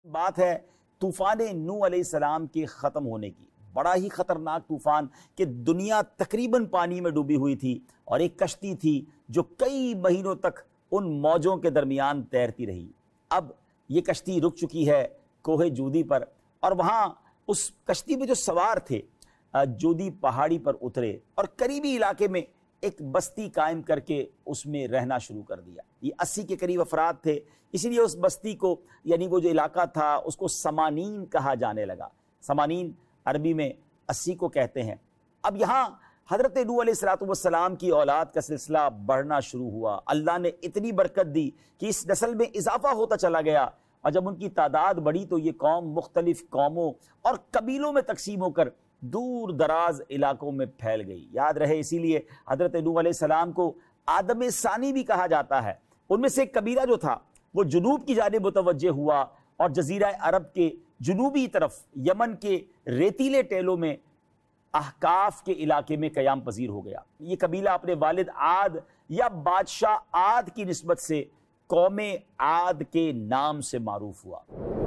بات ہے طوفان نوح علیہ السلام کے ختم ہونے کی. بڑا ہی خطرناک طوفان کہ دنیا تقریباً پانی میں ڈوبی ہوئی تھی اور ایک کشتی تھی جو کئی مہینوں تک ان موجوں کے درمیان تیرتی رہی. اب یہ کشتی رک چکی ہے کوہ جودی پر، اور وہاں اس کشتی میں جو سوار تھے جودی پہاڑی پر اترے اور قریبی علاقے میں ایک بستی قائم کر کے اس میں رہنا شروع کر دیا. یہ 80 کے قریب افراد تھے، اسی لیے اس بستی کو یعنی وہ جو علاقہ تھا اس کو سمانین کہا جانے لگا. سمانین عربی میں 80 کو کہتے ہیں. اب یہاں حضرت نوح علیہ السلام کی اولاد کا سلسلہ بڑھنا شروع ہوا. اللہ نے اتنی برکت دی کہ اس نسل میں اضافہ ہوتا چلا گیا، اور جب ان کی تعداد بڑھی تو یہ قوم مختلف قوموں اور قبیلوں میں تقسیم ہو کر دور دراز علاقوں میں پھیل گئی. یاد رہے اسی لیے حضرت نوح علیہ السلام کو آدم ثانی بھی کہا جاتا ہے. ان میں سے ایک قبیلہ جو تھا وہ جنوب کی جانب متوجہ ہوا اور جزیرہ عرب کے جنوبی طرف یمن کے ریتیلے ٹیلوں میں احقاف کے علاقے میں قیام پذیر ہو گیا. یہ قبیلہ اپنے والد عاد یا بادشاہ عاد کی نسبت سے قوم عاد کے نام سے معروف ہوا.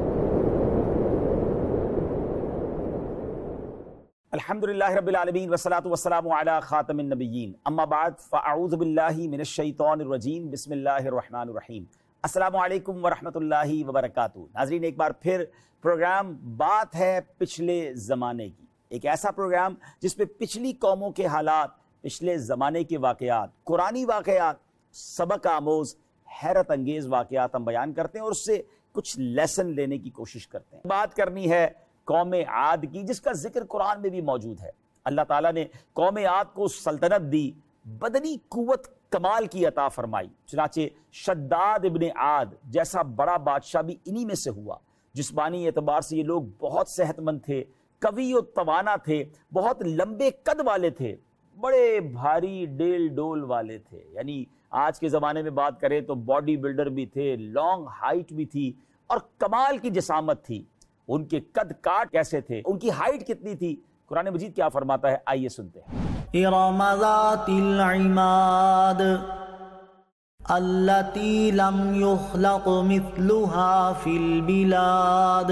الحمدللہ رب العالمین والصلاة والسلام علی خاتم النبیین، اما بعد فاعوذ باللہ من الشیطان الرجیم، بسم اللہ الرحمن الرحیم. السلام علیکم ورحمۃ اللہ وبرکاتہ. ناظرین، ایک بار پھر پروگرام بات ہے پچھلے زمانے کی، ایک ایسا پروگرام جس پہ پچھلی قوموں کے حالات، پچھلے زمانے کے واقعات، قرآنی واقعات، سبق آموز حیرت انگیز واقعات ہم بیان کرتے ہیں اور اس سے کچھ لیسن لینے کی کوشش کرتے ہیں. بات کرنی ہے قوم عاد کی، جس کا ذکر قرآن میں بھی موجود ہے. اللہ تعالیٰ نے قوم عاد کو سلطنت دی، بدنی قوت کمال کی عطا فرمائی. چنانچہ شداد ابن عاد جیسا بڑا بادشاہ بھی انہی میں سے ہوا. جسمانی اعتبار سے یہ لوگ بہت صحت مند تھے، قوی و توانا تھے، بہت لمبے قد والے تھے، بڑے بھاری ڈیل ڈول والے تھے. یعنی آج کے زمانے میں بات کریں تو باڈی بلڈر بھی تھے، لانگ ہائٹ بھی تھی اور کمال کی جسامت تھی. ان کے قد کاٹ کیسے تھے، ان کی ہائٹ کتنی تھی، قرآن مجید کیا فرماتا ہے، آئیے سنتے ہیں. ارم ذات العماد التي لم يخلق مثلها في البلاد.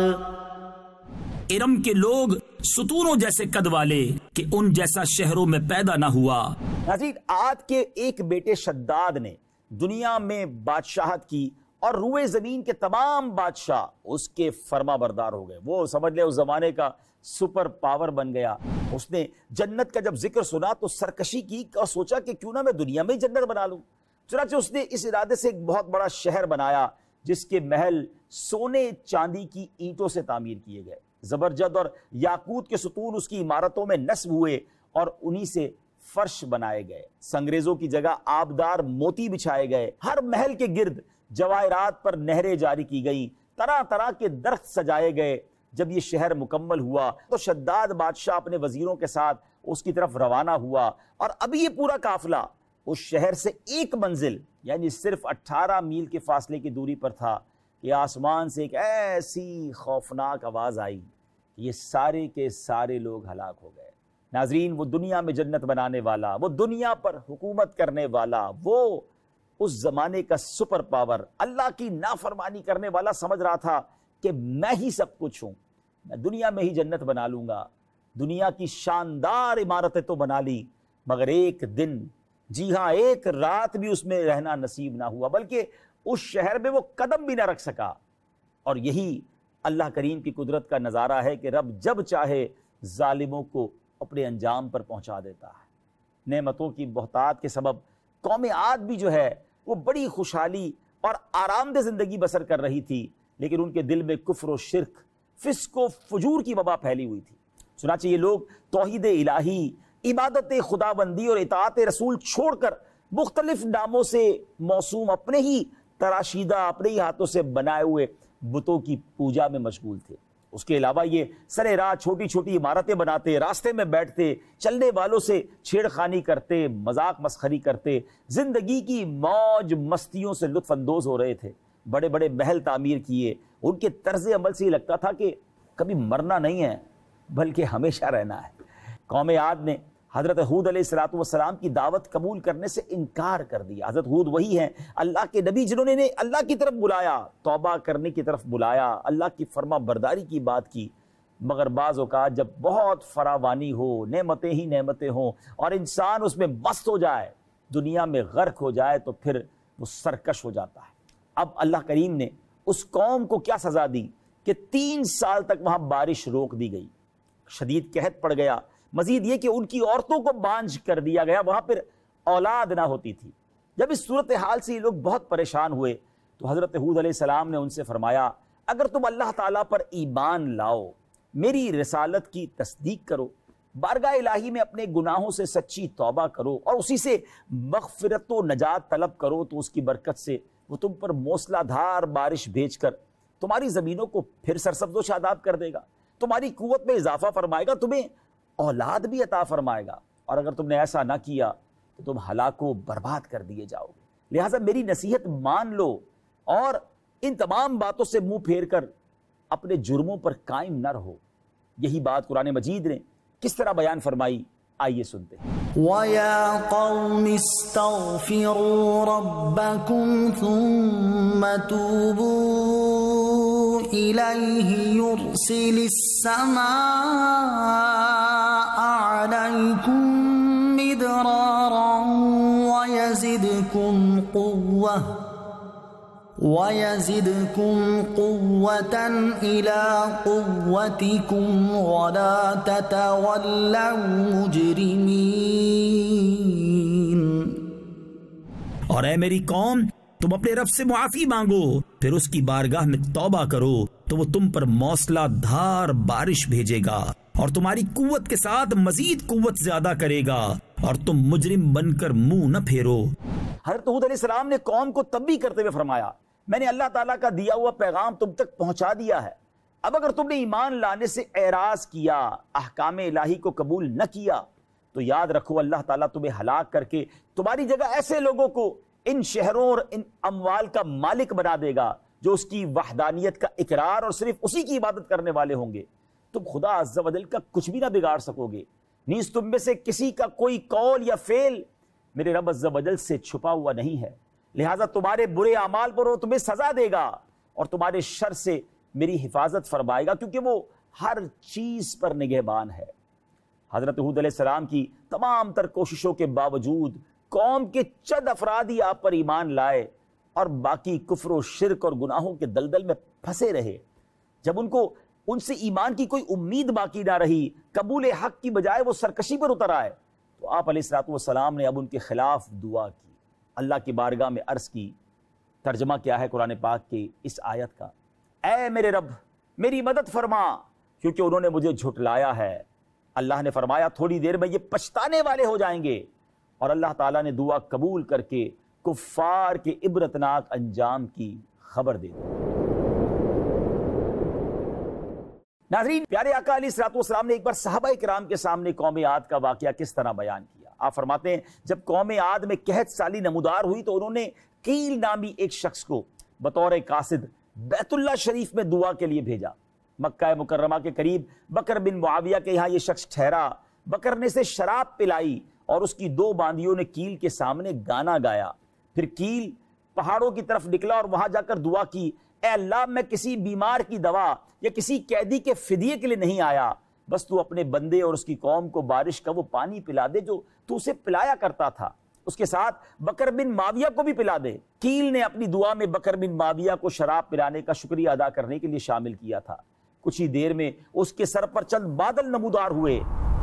ارم کے لوگ ستونوں جیسے قد والے کہ ان جیسا شہروں میں پیدا نہ ہوا. ناظرین، عاد کے ایک بیٹے شداد نے دنیا میں بادشاہت کی اور روئے زمین کے تمام بادشاہ اس کے فرما بردار ہو گئے. وہ سمجھ لے اس زمانے کا سپر پاور بن گیا. اس نے جنت کا جب ذکر سنا تو سرکشی کی اور سوچا کہ کیوں نہ میں دنیا میں ہی جنت بنا لوں. چنانچہ اس نے اس ارادے سے ایک بہت بڑا شہر بنایا جس کے محل سونے چاندی کی اینٹوں سے تعمیر کیے گئے. زبرجد اور یاقوت کے ستون اس کی عمارتوں میں نصب ہوئے اور انہی سے فرش بنائے گئے. سنگریزوں کی جگہ آبدار موتی بچھائے گئے. ہر محل کے گرد جواہرات پر نہریں جاری کی گئیں. طرح طرح کے درخت سجائے گئے. جب یہ شہر مکمل ہوا تو شداد بادشاہ اپنے وزیروں کے ساتھ اس کی طرف روانہ ہوا، اور ابھی یہ پورا قافلہ اس شہر سے ایک منزل یعنی صرف 18 میل کے فاصلے کی دوری پر تھا کہ آسمان سے ایک ایسی خوفناک آواز آئی کہ یہ سارے کے سارے لوگ ہلاک ہو گئے. ناظرین، وہ دنیا میں جنت بنانے والا، وہ دنیا پر حکومت کرنے والا، وہ اس زمانے کا سپر پاور، اللہ کی نافرمانی کرنے والا سمجھ رہا تھا کہ میں ہی سب کچھ ہوں، میں دنیا میں ہی جنت بنا لوں گا. دنیا کی شاندار عمارتیں تو بنا لی، مگر ایک دن، جی ہاں ایک رات بھی اس میں رہنا نصیب نہ ہوا، بلکہ اس شہر میں وہ قدم بھی نہ رکھ سکا. اور یہی اللہ کریم کی قدرت کا نظارہ ہے کہ رب جب چاہے ظالموں کو اپنے انجام پر پہنچا دیتا ہے. نعمتوں کی بہتات کے سبب قوم عاد بھی جو ہے وہ بڑی خوشحالی اور آرام دہ زندگی بسر کر رہی تھی، لیکن ان کے دل میں کفر و شرک، فسق و فجور کی وبا پھیلی ہوئی تھی. چنانچہ یہ لوگ توحید الہی، عبادت خدا بندی اور اطاعت رسول چھوڑ کر مختلف ناموں سے موسوم اپنے ہی تراشیدہ، اپنے ہی ہاتھوں سے بنائے ہوئے بتوں کی پوجا میں مشغول تھے. اس کے علاوہ یہ سرے راہ چھوٹی چھوٹی عمارتیں بناتے، راستے میں بیٹھتے، چلنے والوں سے چھیڑ خانی کرتے، مذاق مسخری کرتے، زندگی کی موج مستیوں سے لطف اندوز ہو رہے تھے. بڑے بڑے محل تعمیر کیے. ان کے طرز عمل سے یہ لگتا تھا کہ کبھی مرنا نہیں ہے بلکہ ہمیشہ رہنا ہے. قوم عاد نے حضرت ہود علیہ السلام کی دعوت قبول کرنے سے انکار کر دیا۔ حضرت ہود وہی ہیں اللہ کے نبی جنہوں نے اللہ کی طرف بلایا، توبہ کرنے کی طرف بلایا، اللہ کی فرما برداری کی بات کی، مگر بعض اوقات جب بہت فراوانی ہو، نعمتیں ہی نعمتیں ہوں اور انسان اس میں مست ہو جائے، دنیا میں غرق ہو جائے، تو پھر وہ سرکش ہو جاتا ہے۔ اب اللہ کریم نے اس قوم کو کیا سزا دی کہ 3 سال تک وہاں بارش روک دی گئی، شدید قحط پڑ گیا، مزید یہ کہ ان کی عورتوں کو بانجھ کر دیا گیا، وہاں پھر اولاد نہ ہوتی تھی۔ جب اس صورتحال سے یہ لوگ بہت پریشان ہوئے تو حضرت ہود علیہ السلام نے ان سے فرمایا اگر تم اللہ تعالیٰ پر ایمان لاؤ، میری رسالت کی تصدیق کرو، بارگاہ الہی میں اپنے گناہوں سے سچی توبہ کرو اور اسی سے مغفرت و نجات طلب کرو، تو اس کی برکت سے وہ تم پر موسلا دھار بارش بھیج کر تمہاری زمینوں کو پھر سرسبز و شاداب کر دے گا، تمہاری قوت میں اضافہ فرمائے گا، تمہیں اولاد بھی عطا فرمائے گا، اور اگر تم نے ایسا نہ کیا تو تم ہلاک و برباد کر دیے جاؤ گے۔ لہٰذا میری نصیحت مان لو اور ان تمام باتوں سے منہ پھیر کر اپنے جرموں پر قائم نہ رہو۔ یہی بات قرآن مجید نے کس طرح بیان فرمائی، آئیے سنتے ہیں۔ وَيَا قَوْمِ اسْتَغْفِرُوا رَبَّكُمْ ثُمَّ تُوبُوا إِلَيْهِ يُرْسِلِ السَّمَاءَ عَلَيْكُمْ مِدْرَارًا وَيَزِدْكُمْ قُوَّةً إِلَىٰ قُوَّتِكُمْ وَلَا تَتَوَلَّوْا مُجْرِمِينَ۔ اور اے میری قوم، تم اپنے رب سے معافی مانگو، پھر اس کی بارگاہ میں توبہ کرو تو وہ تم پر موسلا دھار بارش بھیجے گا اور تمہاری قوت کے ساتھ مزید قوت زیادہ کرے گا، اور تم مجرم بن کر منہ نہ پھیرو۔ حضرت ہود علیہ السلام نے قوم کو تنبیہ کرتے ہوئے فرمایا میں نے اللہ تعالیٰ کا دیا ہوا پیغام تم تک پہنچا دیا ہے، اب اگر تم نے ایمان لانے سے اعراض کیا، احکام الہی کو قبول نہ کیا، تو یاد رکھو اللہ تعالیٰ تمہیں ہلاک کر کے تمہاری جگہ ایسے لوگوں کو ان شہروں اور ان اموال کا مالک بنا دے گا جو اس کی وحدانیت کا اقرار اور صرف اسی کی عبادت کرنے والے ہوں گے۔ تم خدا عز و جل کا کچھ بھی نہ بگاڑ سکو گے، نیز تم میں سے کسی کا کوئی قول یا فعل میرے رب عز و جل سے چھپا ہوا نہیں ہے، لہٰذا تمہارے برے اعمال پر وہ تمہیں سزا دے گا اور تمہارے شر سے میری حفاظت فرمائے گا، کیونکہ وہ ہر چیز پر نگہبان ہے۔ حضرت ہود علیہ السلام کی تمام تر کوششوں کے باوجود قوم کے چند افراد ہی آپ پر ایمان لائے اور باقی کفر و شرک اور گناہوں کے دلدل میں پھنسے رہے۔ جب ان سے ایمان کی کوئی امید باقی نہ رہی، قبول حق کی بجائے وہ سرکشی پر اتر آئے، تو آپ علیہ السلام نے اب ان کے خلاف دعا کی، اللہ کی بارگاہ میں عرض کی۔ ترجمہ کیا ہے قرآن پاک کی اس آیت کا؟ اے میرے رب میری مدد فرما، کیونکہ انہوں نے مجھے جھٹلایا ہے۔ اللہ نے فرمایا تھوڑی دیر میں یہ پچھتانے والے ہو جائیں گے، اور اللہ تعالیٰ نے دعا قبول کر کے کفار کے عبرتناک انجام کی خبر دے دی۔ ناظرین، پیارے آقا علیہ السلام نے ایک بار صحابہ کرام کے سامنے قوم عاد کا واقعہ کس طرح بیان کیا۔ آپ فرماتے ہیں جب قوم عاد میں قحط سالی نمودار ہوئی تو انہوں نے قیل نامی ایک شخص کو بطور قاصد بیت اللہ شریف میں دعا کے لیے بھیجا۔ مکہ مکرمہ کے قریب بکر بن معاویہ کے یہاں یہ شخص ٹھہرا۔ بکر نے اسے شراب پلائی اور اس کی 2 باندیوں نے کیل کے سامنے گانا گایا۔ پھر کیل پہاڑوں کی طرف نکلا اور وہاں جا کر دعا کی، اے اللہ میں کسی بیمار کی دوا یا کسی قیدی کے فدیے کے لیے نہیں آیا، بس تو اپنے بندے اور اس کی قوم کو بارش کا وہ پانی پلا دے جو تو اسے پلایا کرتا تھا، اس کے ساتھ بکر بن معاویہ کو بھی پلا دے۔ کیل نے اپنی دعا میں بکر بن معاویہ کو شراب پلانے کا شکریہ ادا کرنے کے لیے شامل کیا تھا۔ کچھ ہی دیر میں اس کے سر پر چند بادل نمودار ہوئے۔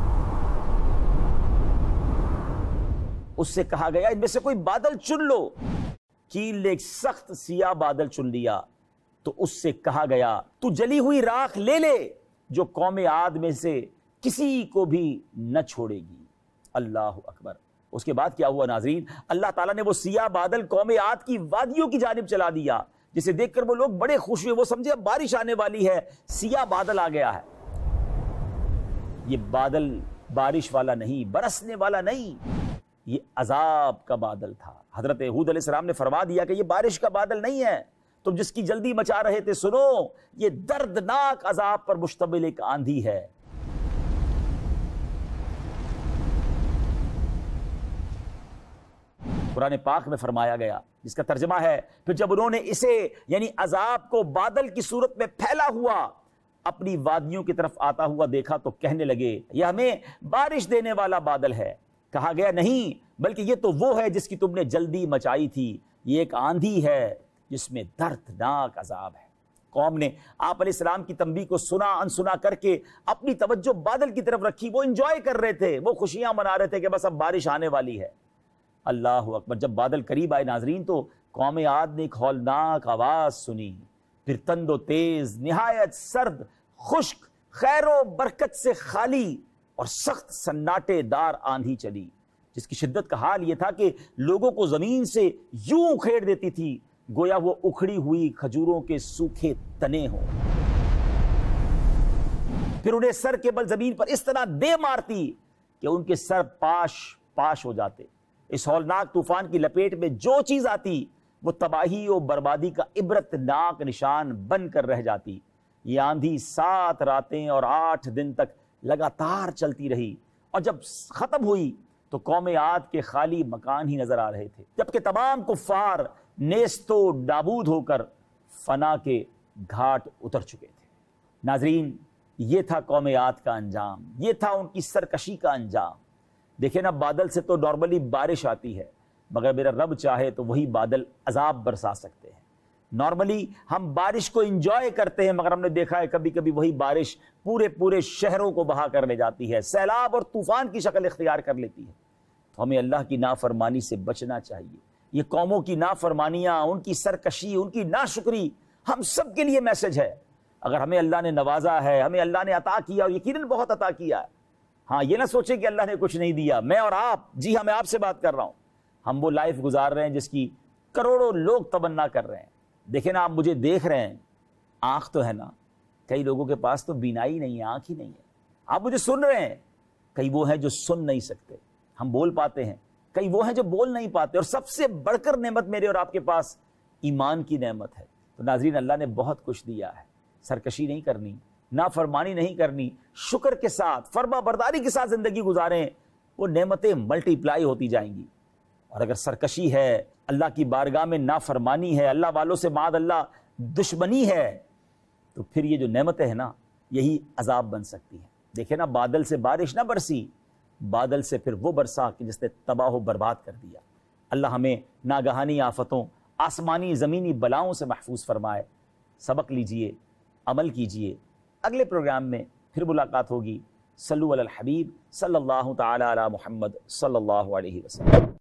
اس سے کہا گیا ان میں سے کوئی بادل چن لو۔ کیل نے ایک سخت سیاہ بادل چن لیا تو اس سے کہا گیا تو جلی ہوئی راکھ لے لے جو قوم عاد میں سے کسی کو بھی نہ چھوڑے گی۔ اللہ اکبر۔ اس کے بعد کیا ہوا ناظرین؟ اللہ تعالیٰ نے وہ سیاہ بادل قوم عاد کی وادیوں کی جانب چلا دیا، جسے دیکھ کر وہ لوگ بڑے خوش ہوئے، وہ سمجھے اب بارش آنے والی ہے، سیاہ بادل آ گیا ہے۔ یہ بادل بارش والا نہیں، برسنے والا نہیں، یہ عذاب کا بادل تھا۔ حضرت ہود علیہ السلام نے فرما دیا کہ یہ بارش کا بادل نہیں ہے، تم جس کی جلدی مچا رہے تھے، سنو، یہ دردناک عذاب پر مشتمل ایک آندھی ہے۔ قرآن پاک میں فرمایا گیا، جس کا ترجمہ ہے پھر جب انہوں نے اسے یعنی عذاب کو بادل کی صورت میں پھیلا ہوا اپنی وادیوں کی طرف آتا ہوا دیکھا تو کہنے لگے یہ ہمیں بارش دینے والا بادل ہے۔ کہا گیا نہیں، بلکہ یہ تو وہ ہے جس کی تم نے جلدی مچائی تھی، یہ ایک آندھی ہے جس میں دردناک عذاب ہے۔ قوم نے آپ علیہ السلام کی تنبیہ کو سنا انسنا کر کے اپنی توجہ بادل کی طرف رکھی، وہ انجوائے کر رہے تھے، وہ خوشیاں منا رہے تھے کہ بس اب بارش آنے والی ہے۔ اللہ اکبر، جب بادل قریب آئے ناظرین تو قوم عاد نے ایک ہولناک آواز سنی، پھر تند و تیز، نہایت سرد، خشک، خیر و برکت سے خالی اور سخت سناٹے دار آندھی چلی، جس کی شدت کا حال یہ تھا کہ لوگوں کو زمین سے یوں اکھیڑ دیتی تھی گویا وہ اکھڑی ہوئی کھجوروں کے سوکھے تنے ہوں۔ پھر انہیں سر کے بل زمین پر اس طرح دے مارتی کہ ان کے سر پاش پاش ہو جاتے۔ اس ہولناک طوفان کی لپیٹ میں جو چیز آتی وہ تباہی و بربادی کا عبرتناک نشان بن کر رہ جاتی۔ یہ آندھی 7 راتیں اور 8 دن تک لگاتار چلتی رہی، اور جب ختم ہوئی تو قوم عاد کے خالی مکان ہی نظر آ رہے تھے، جبکہ تمام کفار نیست و نابود ہو کر فنا کے گھاٹ اتر چکے تھے۔ ناظرین، یہ تھا قوم عاد کا انجام، یہ تھا ان کی سرکشی کا انجام۔ دیکھیں نا، بادل سے تو نارملی بارش آتی ہے، مگر میرا رب چاہے تو وہی بادل عذاب برسا سکتے ہیں۔ نارملی ہم بارش کو انجوائے کرتے ہیں، مگر ہم نے دیکھا ہے کبھی کبھی وہی بارش پورے شہروں کو بہا کر لے جاتی ہے، سیلاب اور طوفان کی شکل اختیار کر لیتی ہے۔ تو ہمیں اللہ کی نافرمانی سے بچنا چاہیے۔ یہ قوموں کی نافرمانیاں، ان کی سرکشی، ان کی ناشکری ہم سب کے لیے میسج ہے۔ اگر ہمیں اللہ نے نوازا ہے، ہمیں اللہ نے عطا کیا، اور یقیناً بہت عطا کیا ہے، ہاں یہ نہ سوچیں کہ اللہ نے کچھ نہیں دیا۔ میں اور آپ، جی ہاں میں آپ سے بات کر رہا ہوں، ہم وہ لائف گزار رہے ہیں جس کی کروڑوں لوگ تمنا کر رہے ہیں۔ دیکھیں نا، آپ مجھے دیکھ رہے ہیں، آنکھ تو ہے نا، کئی لوگوں کے پاس تو بینائی نہیں ہے، آنکھ ہی نہیں ہے۔ آپ مجھے سن رہے ہیں، کئی وہ ہیں جو سن نہیں سکتے، ہم بول پاتے ہیں، کئی وہ ہیں جو بول نہیں پاتے، اور سب سے بڑھ کر نعمت میرے اور آپ کے پاس ایمان کی نعمت ہے۔ تو ناظرین، اللہ نے بہت کچھ دیا ہے، سرکشی نہیں کرنی، نافرمانی نہیں کرنی، شکر کے ساتھ، فرما برداری کے ساتھ زندگی گزاریں، وہ نعمتیں ملٹی پلائی ہوتی جائیں گی۔ اور اگر سرکشی ہے، اللہ کی بارگاہ میں نافرمانی ہے، اللہ والوں سے معاذ اللہ دشمنی ہے، تو پھر یہ جو نعمتیں ہیں نا، یہی عذاب بن سکتی ہیں۔ دیکھیں نا، بادل سے بارش نہ برسی، بادل سے پھر وہ برسا کہ جس نے تباہ و برباد کر دیا۔ اللہ ہمیں ناگہانی آفتوں، آسمانی زمینی بلاؤں سے محفوظ فرمائے۔ سبق لیجئے، عمل کیجئے۔ اگلے پروگرام میں پھر ملاقات ہوگی۔ صلو علی الحبیب صلی اللہ تعالی علی محمد صلی اللہ علیہ وسلم۔